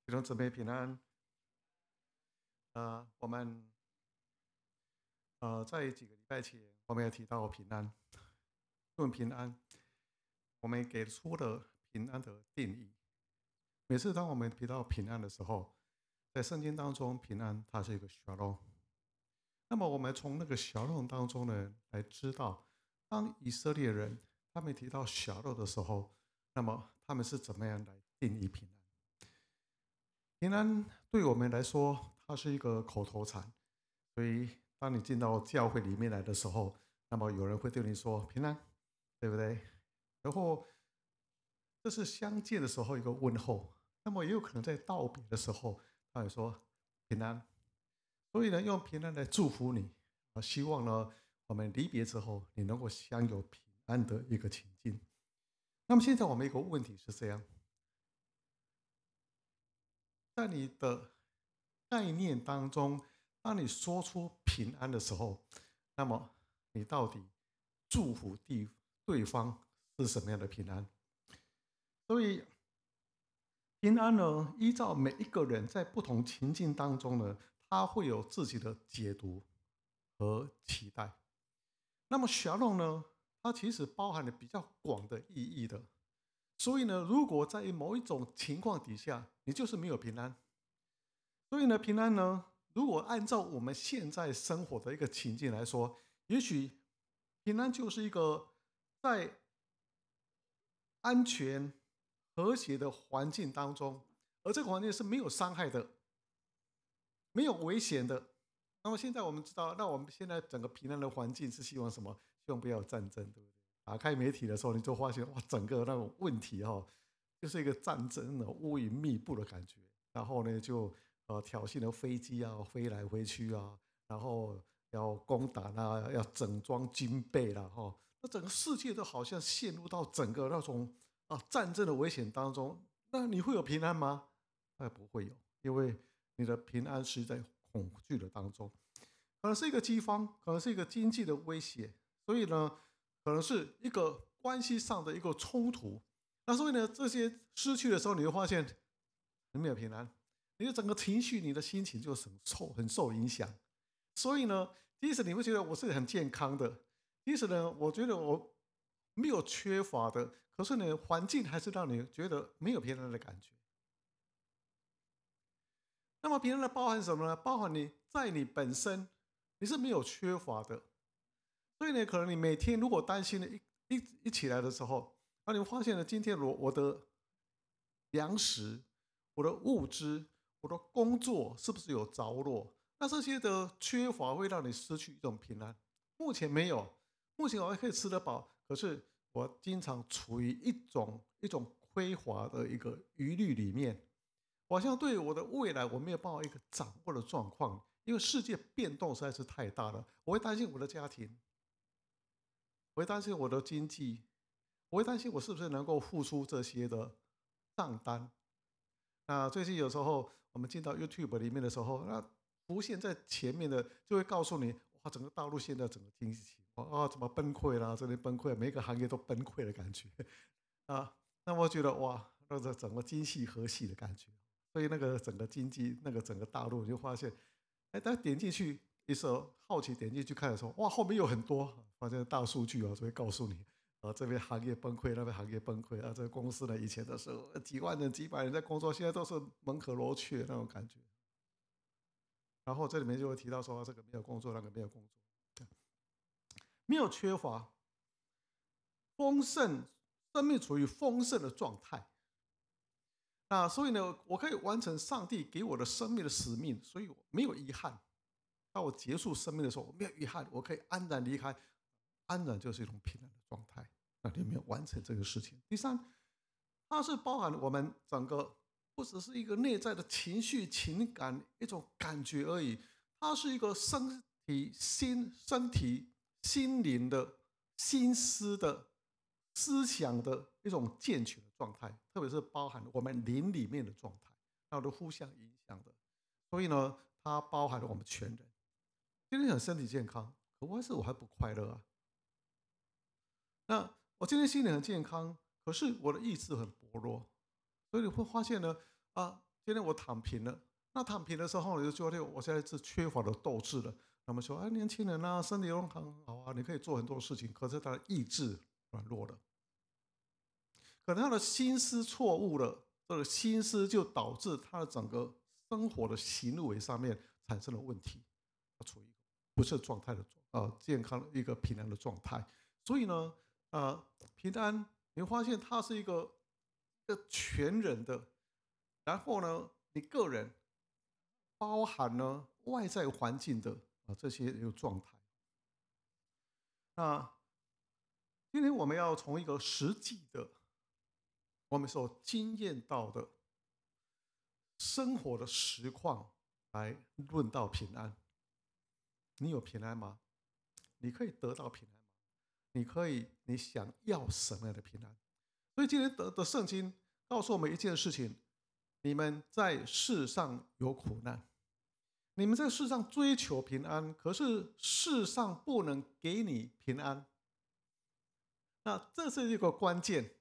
弟兄姊妹平安。我们在几个礼拜前，我们也提到平安。论平安，我们给出了平安的定义。每次当我们提到平安的时候，在圣经当中，平安它是一个 shalom。那么我们从那个 shalom 当中呢，来知道，当以色列人他们提到 shalom 的时候，那么他们是怎么样来定义平安？平安对我们来说，它是一个口头禅，所以当你进到教会里面来的时候，那么有人会对你说平安，对不对？然后这是相见的时候一个问候，那么也有可能在道别的时候，他也说平安。所以呢，用平安来祝福你，希望呢，我们离别之后，你能够享有平安的一个情境。那么现在我们一个问题是这样，在你的概念当中，当你说出平安的时候，那么你到底祝福对方是什么样的平安？所以平安呢，依照每一个人在不同情境当中呢，他会有自己的解读和期待。那么 shalom 呢，它其实包含了比较广的意义的。所以呢，如果在某一种情况底下，你就是没有平安。所以呢，平安呢，如果按照我们现在生活的一个情境来说，也许平安就是一个在安全、和谐的环境当中，而这个环境是没有伤害的、没有危险的。那么现在我们知道，那我们现在整个平安的环境是希望什么？希望不要有战争，对不对？打开媒体的时候，你就发现哇，整个那种问题就是一个战争的乌云密布的感觉。然后呢，就挑衅的飞机啊飞来飞去啊，然后要攻打啊，要整装军备啦那整个世界都好像陷入到整个那种战争的危险当中。那你会有平安吗？不会有，因为你的平安是在恐惧的当中，可能是一个饥荒，可能是一个经济的威胁，所以呢，可能是一个关系上的一个冲突。那所以呢，这些失去的时候，你会发现你没有平安，你的整个情绪、你的心情就很受影响。所以呢，即使你会觉得我是很健康的，即使呢，我觉得我没有缺乏的，可是呢，环境还是让你觉得没有平安的感觉。那么平安的包含什么呢？包含你在你本身你是没有缺乏的，所以呢，可能你每天如果担心的一起来的时候，你会发现呢，今天我的粮食、我的物资、我的工作是不是有着落？那这些的缺乏会让你失去一种平安。目前没有，目前我还可以吃得饱，可是我经常处于一种匮乏的一个疑虑里面。我好像对我的未来我没有办法一个掌握的状况，因为世界变动实在是太大了。我会担心我的家庭，我会担心我的经济，我会担心我是不是能够付出这些的账单。那最近有时候我们进到 YouTube 里面的时候，那浮现在前面的就会告诉你，哇，整个大陆现在整个经济情况怎么崩溃了，这里崩溃，每个行业都崩溃的感觉那我觉得哇，那个整个精细和谐的感觉。所以那个整个经济，那个整个大陆，你就发现，大家点进去，一时候好奇点进去看的时候，哇，后面有很多，发现大数据就会告诉你，这边行业崩溃，那边行业崩溃这个公司呢，以前的时候几万人、几百人在工作，现在都是门可罗雀那种感觉。然后这里面就会提到说，这个没有工作，那个没有工作，没有缺乏，丰盛，生命处于丰盛的状态。那所以呢，我可以完成上帝给我的生命的使命，所以我没有遗憾。当我结束生命的时候，我没有遗憾，我可以安然离开。安然就是一种平安的状态。那你没有完成这个事情。第三，它是包含我们整个不只是一个内在的情绪、情感一种感觉而已，它是一个身体、心灵的、心思的、思想的一种健全的状态，特别是包含我们灵里面的状态，它都互相影响的。所以呢，它包含了我们全人。今天很身体健康，可问题是我还不快乐啊。那我今天心理很健康，可是我的意志很薄弱，所以你会发现呢， 今天我躺平了，那躺平的时候，你就觉得我现在是缺乏了斗志了。他们说，哎，年轻人啊，身体都很好啊，你可以做很多事情，可是他的意志软弱了，可能他的心思错误了，这个心思就导致他的整个生活的行为上面产生了问题，他处于一个不是状态的健康的一个平安的状态。所以呢，平安，你会发现它是一个全人的，然后呢，你个人包含呢外在环境的这些一个状态。那今天我们要从一个实际的，我们所经验到的生活的实况来论到平安。你有平安吗？你可以得到平安吗？你想要什么样的平安？所以今天的圣经告诉我们一件事情：你们在世上有苦难，你们在世上追求平安，可是世上不能给你平安。那这是一个关键。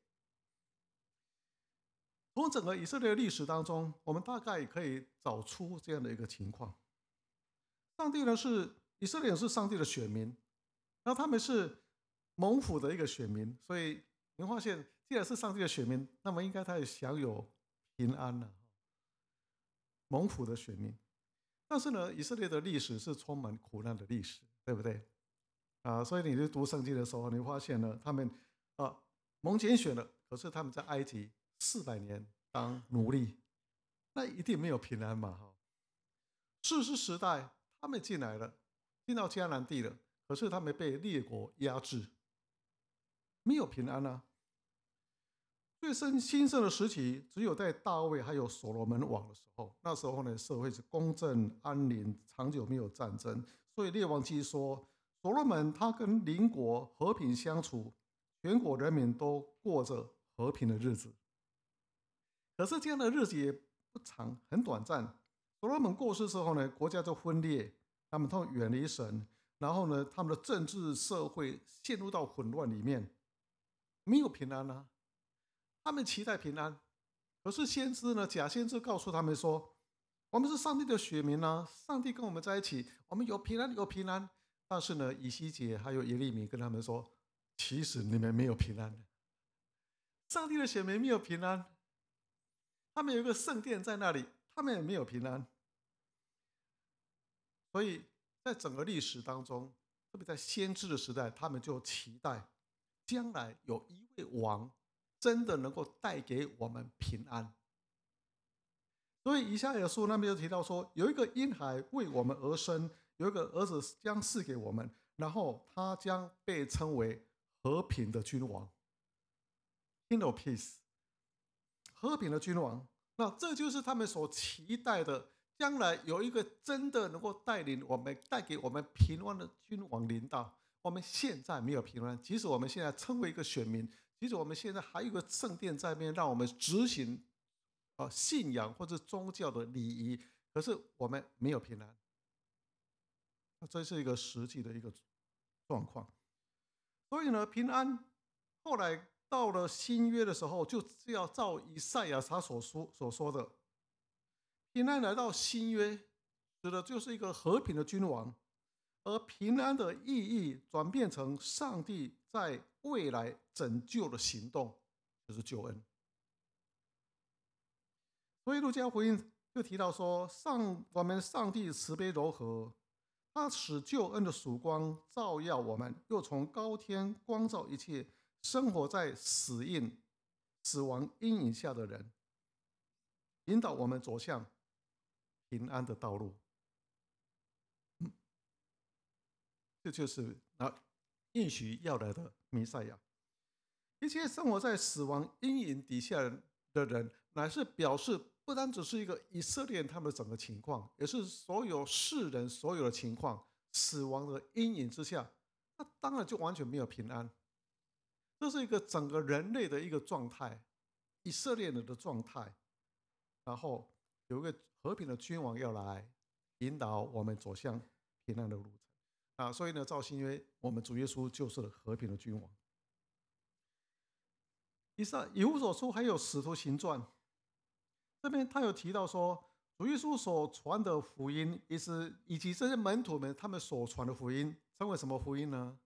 从整个以色列的历史当中，我们大概可以找出这样的一个情况：上帝呢以色列人是上帝的选民，然后他们是蒙福的一个选民，所以你会发现，既然是上帝的选民，那么应该他也享有平安了，蒙福的选民。但是呢，以色列的历史是充满苦难的历史，对不对？所以你去读圣经的时候，你会发现呢，他们蒙拣选了，可是他们在埃及400年当奴隶，那一定没有平安嘛，哈。士师时代他们进来了，进到迦南地了，可是他们被列国压制，没有平安啊。最兴盛的时期，只有在大卫还有所罗门王的时候，那时候呢，社会是公正安宁，长久没有战争。所以列王记说，所罗门他跟邻国和平相处，全国人民都过着和平的日子。可是这样的日子也不长，很短暂。所罗门过世之后呢，国家就分裂，他们都远离神，然后呢，他们的政治社会陷入到混乱里面，没有平安啊。他们期待平安，可是先知呢？假先知告诉他们说：“我们是上帝的选民啊，上帝跟我们在一起，我们有平安，有平安。”但是呢，以西结还有耶利米跟他们说：“其实你们没有平安的，上帝的选民没有平安。他们有一个圣殿在那里，他们也没有平安。”所以在整个历史当中，特别在先知的时代，他们就期待将来有一位王真的能够带给我们平安。所以以赛亚书那边就提到说，有一个婴孩为我们而生，有一个儿子将赐给我们，然后他将被称为和平的君王 （King of Peace）， 和平的君王。那这就是他们所期待的，将来有一个真的能够带领我们、带给我们平安的君王临到。我们现在没有平安，即使我们现在称为一个选民，即使我们现在还有一个圣殿在那边，让我们执行信仰或者宗教的礼仪，可是我们没有平安，这是一个实际的一个状况。所以呢，平安后来到了新约的时候，就是要照以赛亚他所说的，平安来到新约，指的就是一个和平的君王，而平安的意义转变成上帝在未来拯救的行动，就是救恩。所以路加福音就提到说，我们上帝慈悲柔和，他使救恩的曙光照耀我们，又从高天光照一切生活在死亡阴影下的人，引导我们走向平安的道路。这就是应许要来的弥赛亚。一切生活在死亡阴影底下的人，乃是表示不单只是一个以色列人他们的整个情况，也是所有世人所有的情况。死亡的阴影之下，那当然就完全没有平安。这是一个整个人类的一个状态，以色列人的状态。然后有一个和平的君王要来引导我们走向平安的路程所以呢，照新约，我们主耶稣就是和平的君王。以弗所书还有使徒行传， 这边他有提到说，主耶稣所传的福音，以及这些门徒们他们所传的福音，称为什么福音呢？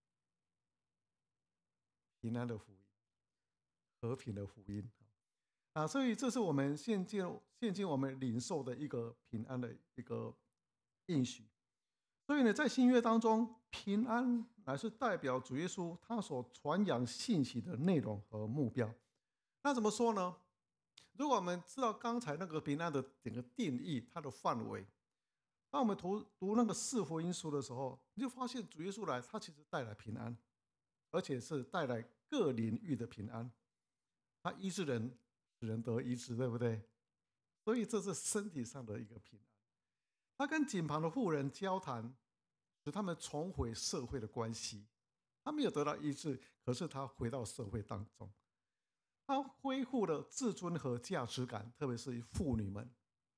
平安的福音，和平的福音啊！所以这是我们现今我们领受的一个平安的一个应许。所以呢，在新约当中，平安乃是代表主耶稣他所传扬信息的内容和目标。那怎么说呢？如果我们知道刚才那个平安的整个定义，它的范围，当我们读那个四福音书的时候，你就发现主耶稣来，他其实带来平安，而且是带来各领域的平安。他医治人，使人得医治，对不对？所以这是身体上的一个平安。他跟井旁的妇人交谈，使他们重回社会的关系。他没有得到医治，可是他回到社会当中，他恢复了自尊和价值感，特别是妇女们。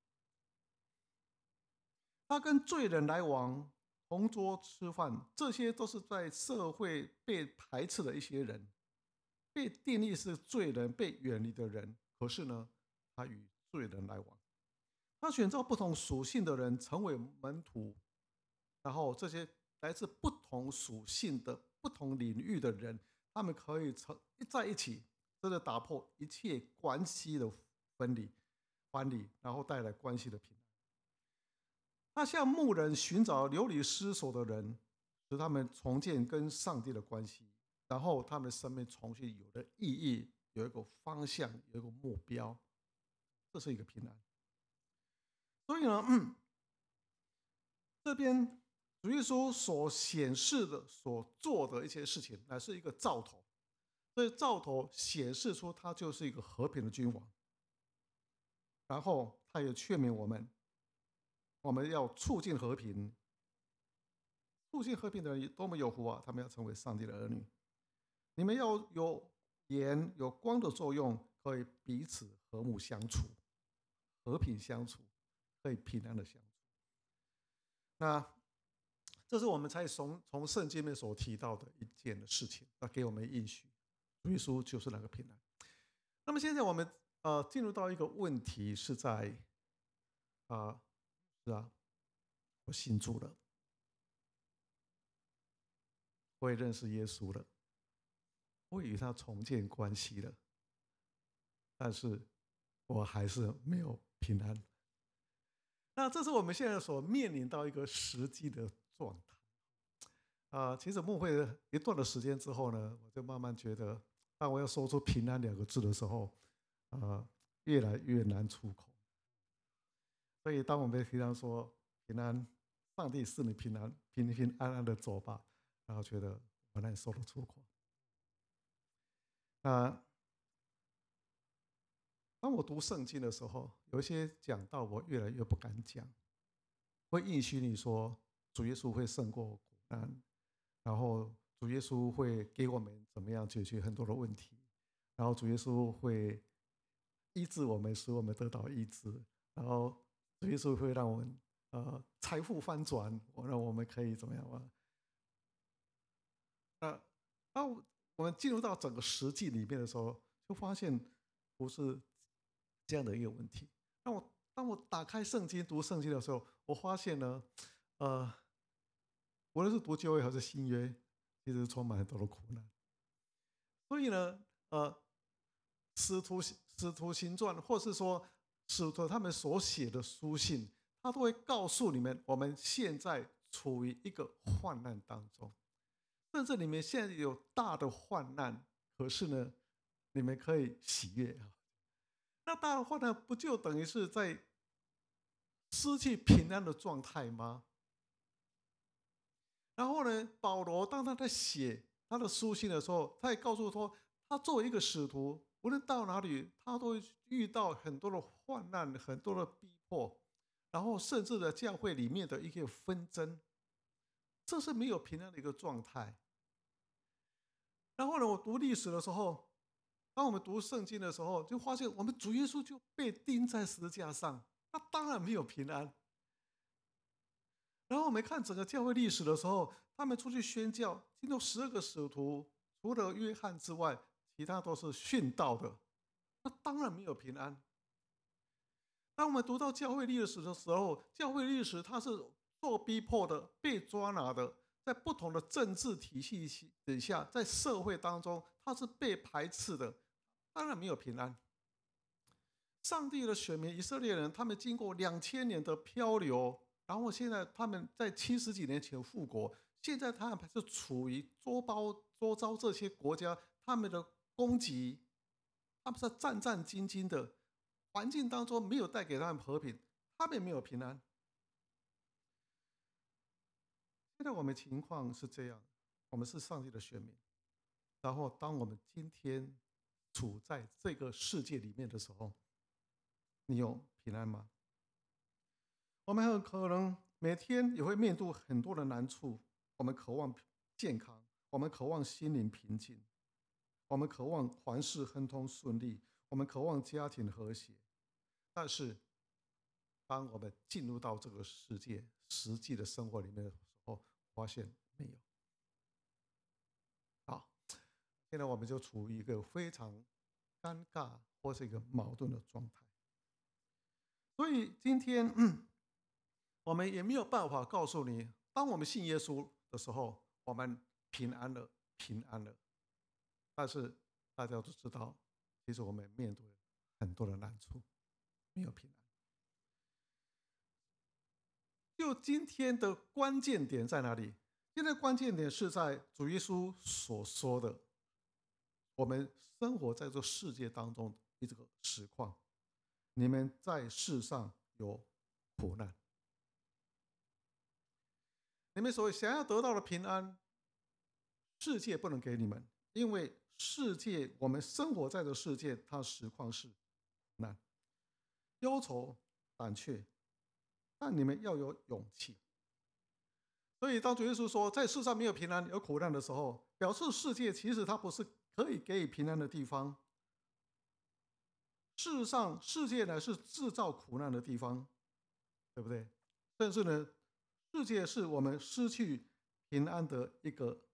他跟罪人来往，同桌吃饭，这些都是在社会被排斥的一些人，被定义是罪人、被远离的人。可是呢，他与罪人来往，他选择不同属性的人成为门徒，然后这些来自不同属性的不同领域的人，他们可以在一起，真的打破一切关系的分离，然后带来关系的平安。他向牧人寻找流离失所的人，使他们重建跟上帝的关系，然后他们的生命重新有了意义，有一个方向，有一个目标，这是一个平安。所以呢，这边主耶稣所显示的、所做的一些事情，乃是一个兆头。所以兆头显示出他就是一个和平的君王，然后他也劝勉我们，我们要促进和平。促进和平的人多么有福啊！他们要成为上帝的儿女。你们要有盐有光的作用，可以彼此和睦相处，和平相处，可以平安的相处。那这是我们才从圣经里面所提到的一件的事情，要给我们应许。主耶稣就是那个平安。那么现在我们进入到一个问题，是在是啊，我信主了，我也认识耶稣了，我与他重建关系了，但是我还是没有平安。那这是我们现在所面临到一个实际的状态。其实牧会一段的时间之后呢，我就慢慢觉得，当我要说出“平安”两个字的时候，越来越难出口。所以，当我们平常说“平安”，上帝是你平安，平平安安的走吧，然后觉得很难说得出口。那当我读圣经的时候，有一些讲道我越来越不敢讲，会应许你说主耶稣会胜过苦难，然后主耶稣会给我们怎么样解决很多的问题，然后主耶稣会医治我们，使我们得到医治，然后主耶稣会让我们财富翻转，让我们可以怎么样啊？当我们进入到整个实际里面的时候，就发现不是这样的一个问题。当我打开圣经读圣经的时候，我发现呢，无论是读旧约还是新约，其实充满很多的苦难。所以呢，使徒行传，或是说使徒他们所写的书信，他都会告诉你们，我们现在处于一个患难当中，甚至你们现在有大的患难，可是呢，你们可以喜悦啊。那大的患难不就等于是在失去平安的状态吗？然后呢，保罗当他在写他的书信的时候，他也告诉说，他作为一个使徒，无论到哪里，他都会遇到很多的患难、很多的逼迫，然后甚至的教会里面的一些纷争，这是没有平安的一个状态。然后呢，我读历史的时候，当我们读圣经的时候，就发现我们主耶稣就被钉在十字架上，那当然没有平安。然后我们看整个教会历史的时候，他们出去宣教，经过12个使徒，除了约翰之外，其他都是殉道的，那当然没有平安。 当我们读到教会历史的时候，教会历史它是受逼迫的、被抓拿的，在不同的政治体系底下，在社会当中，它是被排斥的，当然没有平安。上帝的选民以色列人，他们经过2000年的漂流，然后现在他们在70几年前复国，现在他们还是处于周遭这些国家他们的攻击，他们是战战兢兢的环境当中，没有带给他们和平，他们也没有平安。现在我们情况是这样，我们是上帝的选民，然后当我们今天处在这个世界里面的时候，你有平安吗？我们很可能每天也会面对很多的难处，我们渴望健康，我们渴望心灵平静，我们渴望凡事亨通顺利，我们渴望家庭和谐。但是，当我们进入到这个世界实际的生活里面的时候，发现没有。好，现在我们就处于一个非常尴尬或是一个矛盾的状态。所以今天，我们也没有办法告诉你，当我们信耶稣的时候，我们平安了，平安了。但是大家都知道，其实我们面对很多的难处，没有平安。就今天的关键点在哪里？现在关键点是在主耶稣所说的，我们生活在这世界当中的这个实况，你们在世上有苦难，你们所想要得到的平安，世界不能给你们，因为世界我们生活在的世界，它实况是苦难、忧愁、胆怯，但你们要有勇气。所以，当主耶稣说在世上没有平安、有苦难的时候，表示世界其实它不是可以给予平安的地方。事实上，世界呢是制造苦难的地方，对不对？但是呢，世界是我们失去平安的一个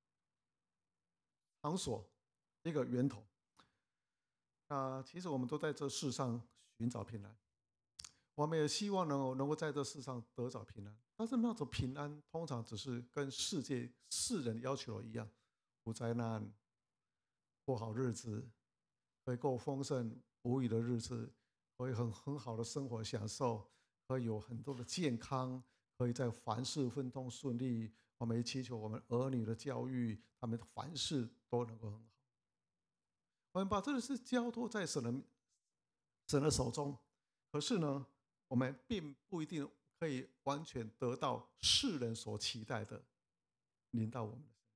场所，一个源头。其实我们都在这世上寻找平安，我们也希望能够在这世上得找平安。但是那种平安，通常只是跟世人要求的一样，无灾难，过好日子，可以过丰盛无余的日子，可以很好的生活享受，可以有很多的健康，可以在凡事亨通顺利。我们也祈求我们儿女的教育，他们凡事都能够很好。我们把这个事交托在神的手中，可是呢，我们并不一定可以完全得到世人所期待的临到我们的身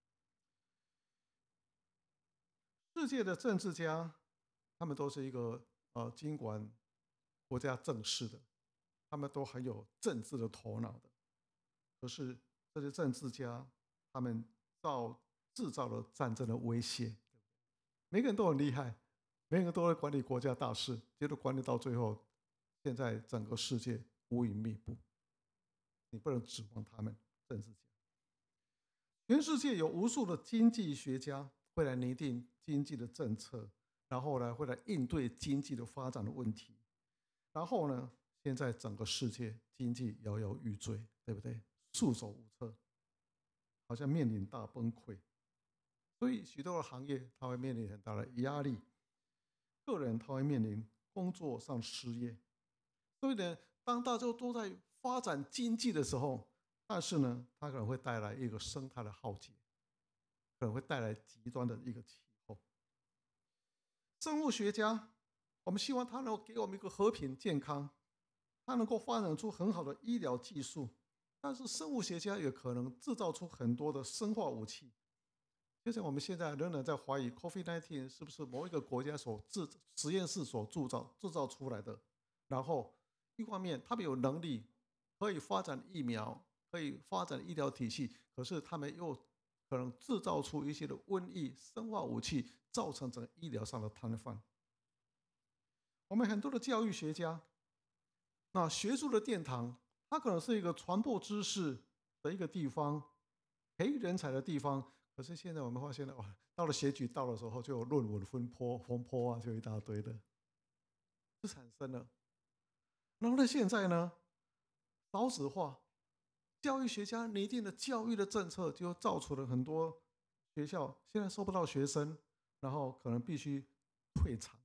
上。世界的政治家，他们都是一个经管国家政事的，他们都很有政治的头脑的。可是这些政治家，他们制造了战争的威胁，每个人都很厉害，每个人都会管理国家大事，结果管理到最后，现在整个世界乌云密布，你不能指望他们政治家。全世界有无数的经济学家会来拟定经济的政策，然后呢会来应对经济的发展的问题。然后呢，现在整个世界经济摇摇欲坠，对不对？束手无策，好像面临大崩溃。所以许多的行业它会面临很大的压力，个人他会面临工作上失业。所以呢，当大家都在发展经济的时候，但是呢，它可能会带来一个生态的浩劫，可能会带来极端的一个气候。生物学家，我们希望他能够给我们一个和平健康，他能够发展出很好的医疗技术，但是生物学家也可能制造出很多的生化武器。就像我们现在仍然在怀疑 COVID-19 是不是某一个国家实验室所制造出来的，然后一方面他们有能力可以发展疫苗，可以发展医疗体系，可是他们又可能制造出一些的瘟疫、生化武器，造成整个医疗上的瘫痪。我们很多的教育学家，那学术的殿堂，它可能是一个传播知识的一个地方，培育人才的地方。可是现在我们发现了，到了选举到的时候，就有论文风波啊，就一大堆的，就产生了。 然后呢，现在呢，少子化，教育学家拟定的教育的政策，就造出了很多学校现在收不到学生，然后可能必须退场。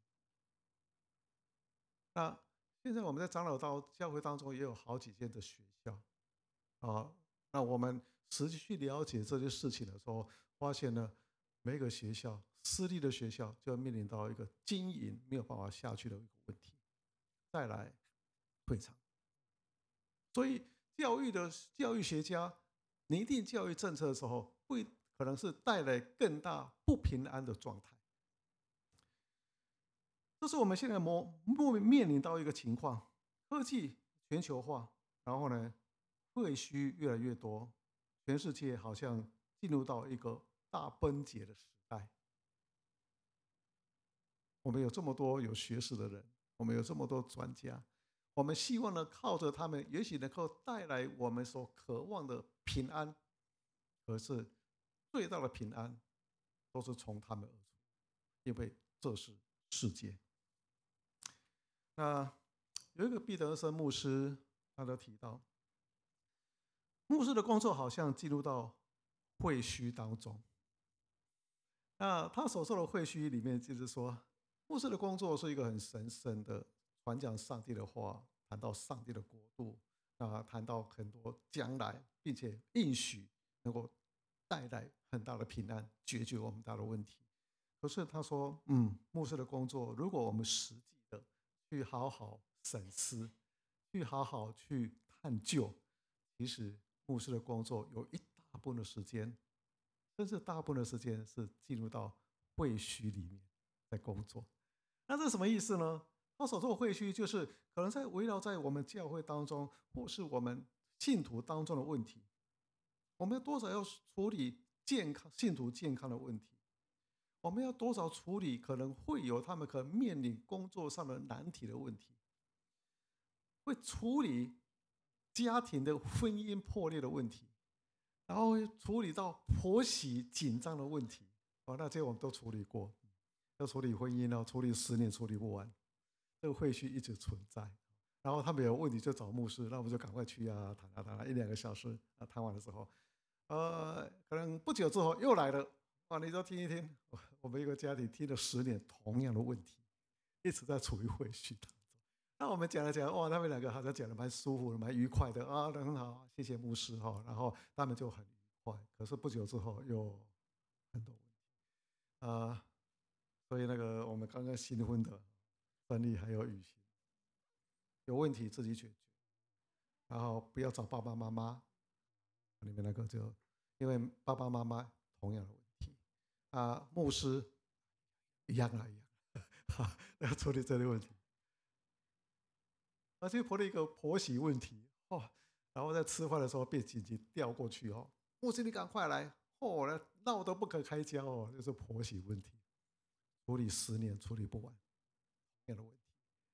那现在我们在长老教会当中也有好几间的学校啊，那我们实际去了解这些事情的时候，发现呢，每个学校私立的学校就要面临到一个经营没有办法下去的一个问题，再来退场。所以教育学家拟定教育政策的时候，会可能是带来更大不平安的状态。这是我们现在面临到一个情况：科技全球化，然后呢，废墟越来越多，全世界好像进入到一个大崩解的时代。我们有这么多有学识的人，我们有这么多专家，我们希望呢，靠着他们，也许能够带来我们所渴望的平安。可是最大的平安都是从他们而出，因为这是世界。那有一个毕德森牧师，他都提到，牧师的工作好像进入到会墟当中。那他所说的会墟里面，就是说，牧师的工作是一个很神圣的传讲上帝的话，谈到上帝的国度，谈到很多将来，并且应许能够带来很大的平安，解决我们大的问题。可是他说，牧师的工作，如果我们实际的去好好审思，去好好去探究，其实牧师的工作有一大部分的时间，甚至大部分的时间是进入到会墟里面在工作。那这是什么意思呢？他所说的会墟，就是可能在围绕在我们教会当中，或是我们信徒当中的问题。我们多少要处理信徒健康的问题？我们要多少处理可能会有他们可能面临工作上的难题的问题？会处理家庭的婚姻破裂的问题，然后会处理到婆媳紧张的问题。那这些我们都处理过。要处理婚姻处理10年处理不完，这个会需一直存在。然后他们有问题就找牧师，那我们就赶快去谈1-2个小时谈完的时候，可能不久之后又来了，你都听一听，我们一个家庭听了10年同样的问题，一直在处于会序当中。那我们讲了讲，他们两个好像讲的蛮舒服的，蛮愉快的很好，谢谢牧师然后他们就很愉快。可是不久之后又很多问题所以我们刚刚新婚的分离还有雨欣，有问题自己解决，然后不要找爸爸妈妈。里面就因为爸爸妈妈同样的问题牧师一样要处理这类问题，而且婆了一个婆媳问题然后在吃饭的时候被紧急调过去牧师你赶快来闹得不可开交就是婆媳问题，处理10年处理不完这样的问题。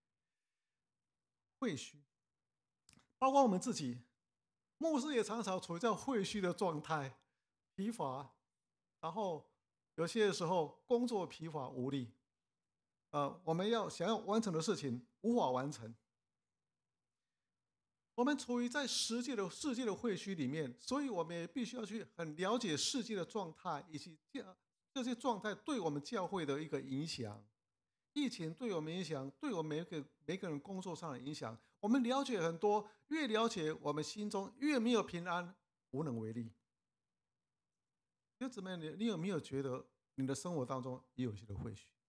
会虚，包括我们自己，牧师也常常处于在会虚的状态，疲乏，然后有些时候工作疲乏无力，我们想要完成的事情无法完成。我们处于在世界的会虚里面，所以我们也必须要去很了解世界的状态，以及这些状态对我们教会的一个影响。疫情对我们影响，对我们每个人工作上的影响，我们了解很多，越了解我们心中越没有平安，无能为力。弟兄姊妹，你有没有觉得你的生活当中也有些的会虚？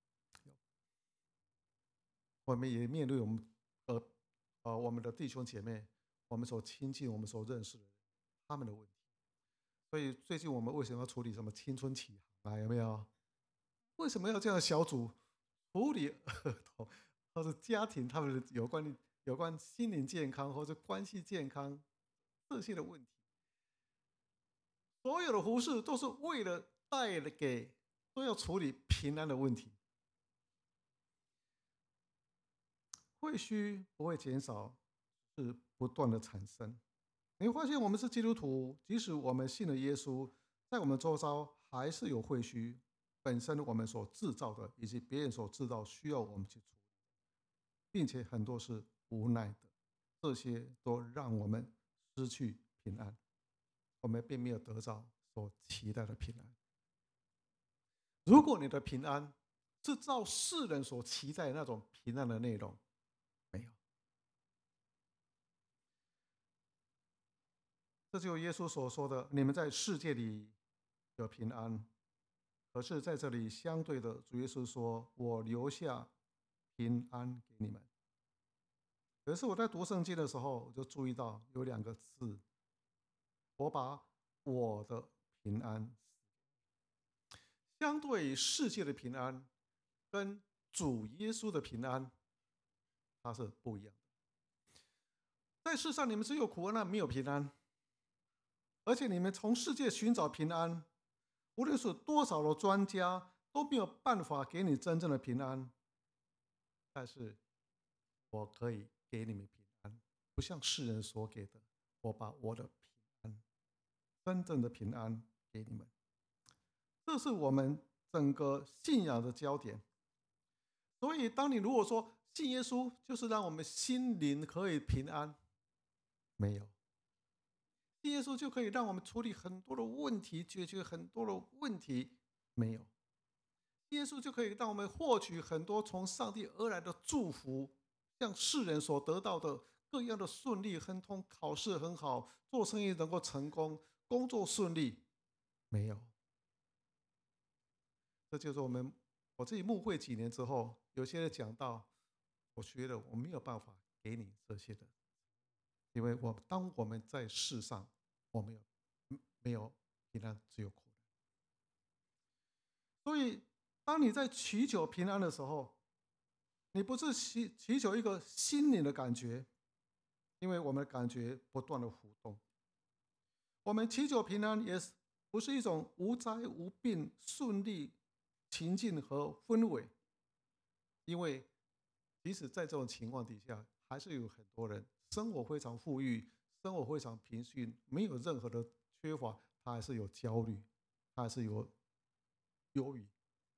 我们也面对我们的弟兄姐妹，我们所亲近、我们所认识的人，他们的问题。所以最近我们为什么要处理什么青春期有没有？为什么要这样小组处理儿童或者家庭他们的有关心灵健康或者关系健康这些的问题？所有的服事都是为了都要处理平安的问题。会虚不会减少，是不断的产生。你会发现我们是基督徒，即使我们信了耶稣，在我们周遭还是有会虚，本身我们所制造的以及别人所制造需要我们去处理。 并且很多是无奈的，这些都让我们失去平安，我们并没有得到所期待的平安。如果你的平安是照世人所期待的那种平安的内容，没有。这就耶稣所说的：“你们在世界里有平安。”可是在这里相对的，主耶稣说：“我留下平安给你们。”可是我在读圣经的时候，我就注意到有两个字：我把我的平安。相对于世界的平安，跟主耶稣的平安，它是不一样的。在世上，你们只有苦难，没有平安。而且你们从世界寻找平安，无论是多少的专家，都没有办法给你真正的平安。但是我可以给你们平安，不像世人所给的。我把我的平安，真正的平安给你们。这是我们整个信仰的焦点。所以，当你如果说信耶稣就是让我们心灵可以平安，没有。信耶稣就可以让我们处理很多的问题，解决很多的问题，没有。信耶稣就可以让我们获取很多从上帝而来的祝福，像世人所得到的各样的顺利亨通，考试很好，做生意能够成功，工作顺利，没有。这就是我自己牧会几年之后，有些人讲到，我觉得我没有办法给你这些的，因为当我们在世上，我们没有平安，只有苦难。所以，当你在祈求平安的时候，你不是祈求一个心灵的感觉，因为我们的感觉不断的浮动。我们祈求平安，也不是一种无灾无病、顺利情境和氛围，因为即使在这种情况底下，还是有很多人生活非常富裕，生活非常平顺，没有任何的缺乏，他还是有焦虑，他还是有忧郁。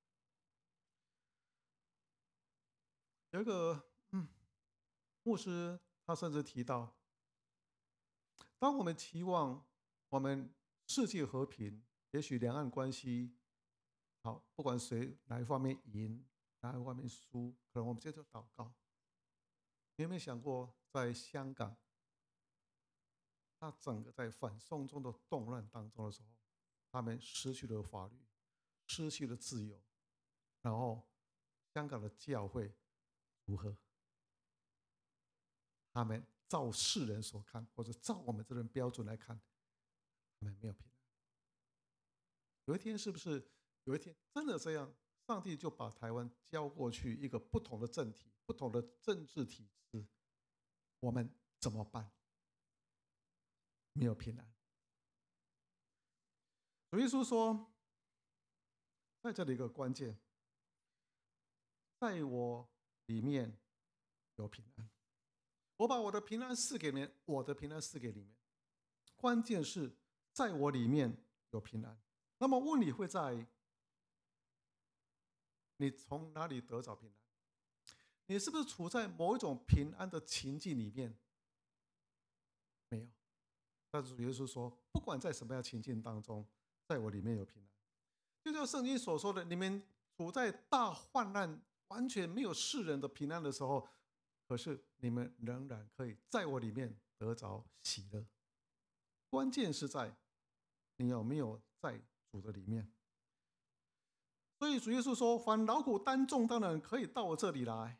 有一个牧师，他甚至提到，当我们期望我们世界和平，也许两岸关系好，不管谁哪一方面赢，哪一方面输，可能我们接着祷告。你有没有想过，在香港，他整个在反送中的动乱当中的时候，他们失去了法律，失去了自由，然后香港的教会如何？他们照世人所看，或者照我们这人标准来看，他们没有平安。有一天是不是有一天真的这样，上帝就把台湾交过去一个不同的政体、不同的政治体制，我们怎么办？没有平安。主耶稣说，在这里一个关键，在我里面有平安。我把我的平安赐给你们，我的平安赐给你们。关键是在我里面有平安。那么问题会在你从哪里得着平安？你是不是处在某一种平安的情境里面？没有。但是主耶稣说，不管在什么样的情境当中，在我里面有平安。就像圣经所说的，你们处在大患难、完全没有世人的平安的时候，可是你们仍然可以在我里面得着喜乐。关键是在你有没有在主的里面。所以主耶稣说，凡劳苦担重担的人可以到我这里来，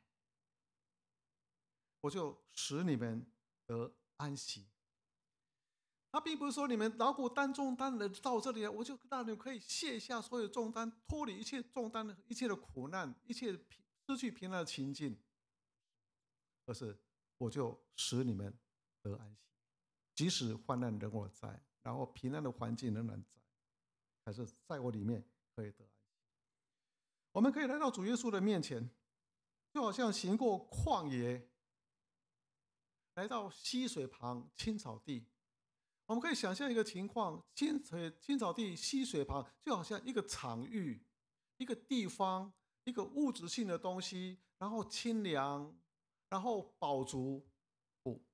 我就使你们得安息。他并不是说你们劳苦担重担的人到这里来，我就让你们可以卸下所有重担，脱离一切重担、一切的苦难、一切失去平安的情境，而是我就使你们得安息。即使患难仍我在，然后平安的环境仍然在，还是在我里面可以得安息。我们可以来到主耶稣的面前，就好像行过旷野，来到溪水旁、青草地。我们可以想象一个情况：青草地、溪水旁，就好像一个场域、一个地方、一个物质性的东西，然后清凉， 然后饱足不，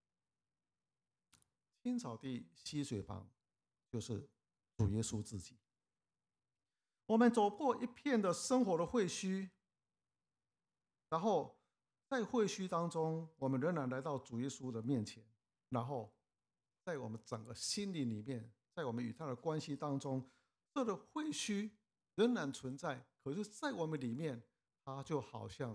青草地溪水旁，就是主耶稣自己。我们走过一片的生活的废墟，然后在废墟当中，我们仍然来到主耶稣的面前，然后在我们整个心灵里面，在我们与他的关系当中，这个废墟仍然存在，可是在我们里面，它就好像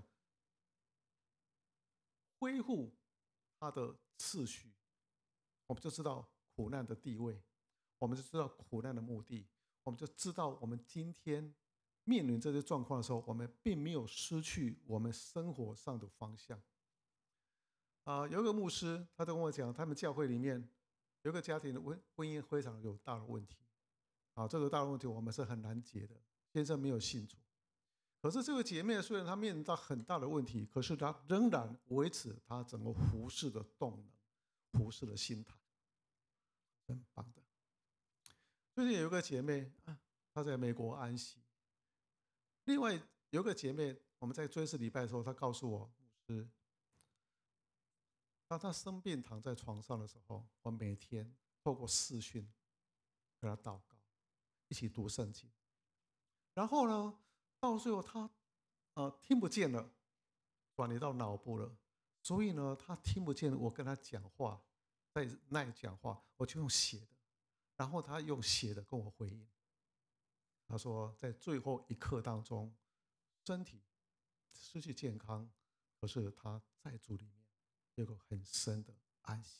恢复它的次序，我们就知道苦难的地位，我们就知道苦难的目的，我们就知道我们今天面临这些状况的时候，我们并没有失去我们生活上的方向。有一个牧师，他就跟我讲，他们教会里面有一个家庭的婚姻非常有大的问题。这个大的问题我们是很难解的。先生没有信主，可是这位姐妹虽然她面临到很大的问题，可是她仍然维持她整个服事的动能、服事的心态，很棒的。最近有一个姐妹，她在美国安息。另外有一个姐妹，我们在追思礼拜的时候，她告诉我，牧师，当她生病躺在床上的时候，我每天透过视讯跟她祷告，一起读圣经。然后呢，到最后她听不见了，转移到脑部了，所以呢，她听不见我跟她讲话，在那里讲话，我就用写的，然后她用写的跟我回应。她说，在最后一刻当中，身体失去健康，可是她在主里面有个很深的安息。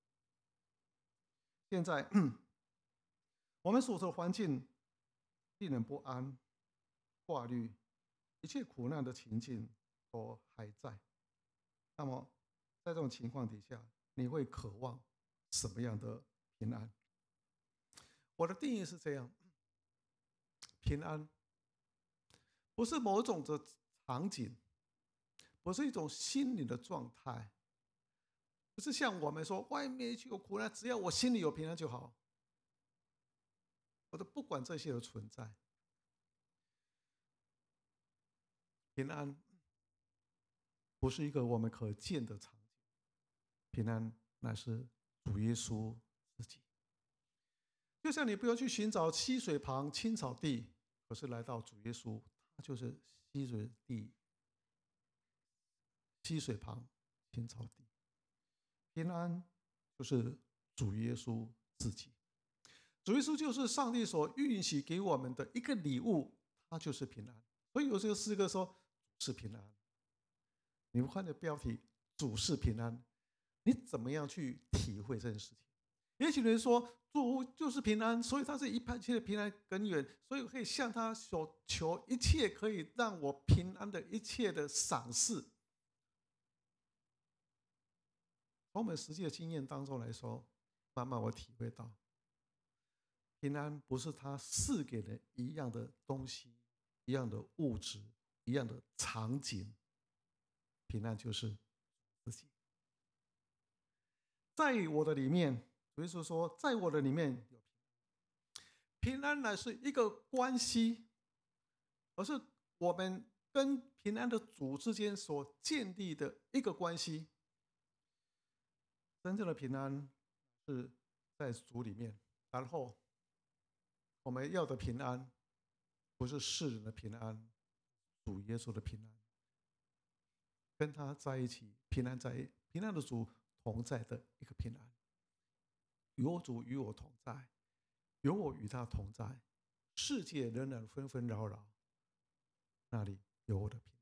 现在我们所处的环境令人不安、挂虑，一切苦难的情境都还在。那么，在这种情况底下，你会渴望什么样的平安？我的定义是这样：平安不是某种的场景，不是一种心理的状态，不是像我们说外面有苦难，只要我心里有平安就好。我都不管这些的存在。平安不是一个我们可见的场景，平安乃是主耶稣自己。就像你不要去寻找溪水旁青草地，可是来到主耶稣，他就是溪水地、溪水旁青草地。平安就是主耶稣自己。主耶稣就是上帝所允许给我们的一个礼物，它就是平安。所以有这个诗歌说主是平安。你们看的标题主是平安，你怎么样去体会这件事情？也许人说主就是平安，所以他是一切的平安根源，所以我可以向他所求一切可以让我平安的一切的赏赐。从我们实际的经验当中来说，慢慢我体会到，平安不是他赐给的一样的东西、一样的物质、一样的场景，平安就是自己。在我的里面，主耶稣说，在我的里面有平安，乃是一个关系，而是我们跟平安的主之间所建立的一个关系。真正的平安是在主里面，然后我们要的平安不是世人的平安，主耶稣的平安，跟他在一起，平安的主同在的一个平安。有主与我同在，有我与他同在，世界仍然纷纷扰扰，那里有我的平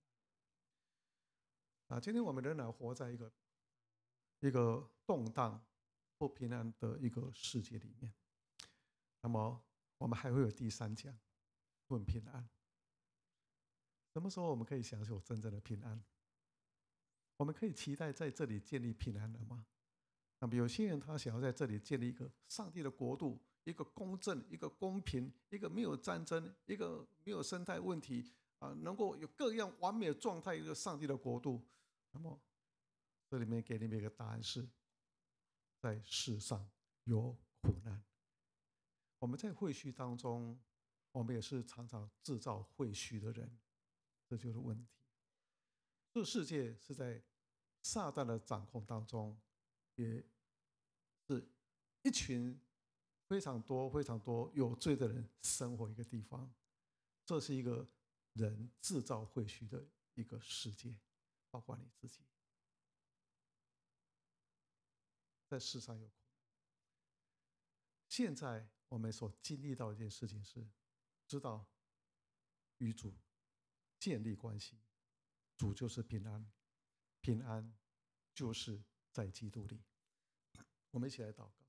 安。今天我们仍然活在一个动荡不平安的一个世界里面。那么我们还会有第三讲，问平安。什么时候我们可以享受真正的平安？我们可以期待在这里建立平安了吗？那么有些人他想要在这里建立一个上帝的国度，一个公正、一个公平、一个没有战争、一个没有生态问题能够有各样完美的状态一个上帝的国度。那么这里面给你们一个答案是，在世上有苦难。我们在废墟当中，我们也是常常制造废墟的人，这就是问题。这世界是在撒旦的掌控当中，也是一群非常多非常多有罪的人生活一个地方。这是一个人制造会虚的一个世界，包括你自己，在世上有苦。现在我们所经历到一件事情是，知道与主建立关系，主就是平安，平安就是在基督里。我们一起来祷告。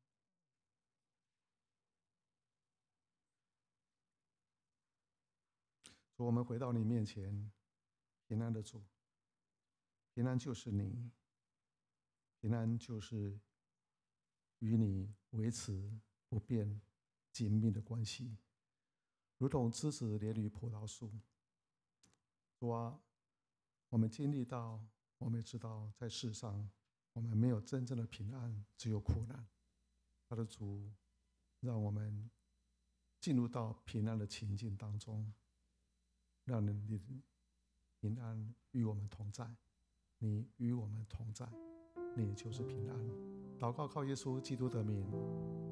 主，我们回到你面前，平安的主，平安就是你，平安就是与你维持不变紧密的关系，如同枝子连于葡萄树。主啊，我们经历到，我们也知道，在世上我们没有真正的平安，只有苦难。他的主，让我们进入到平安的情境当中，让你的平安与我们同在，你与我们同在，你就是平安。祷告靠耶稣基督的名。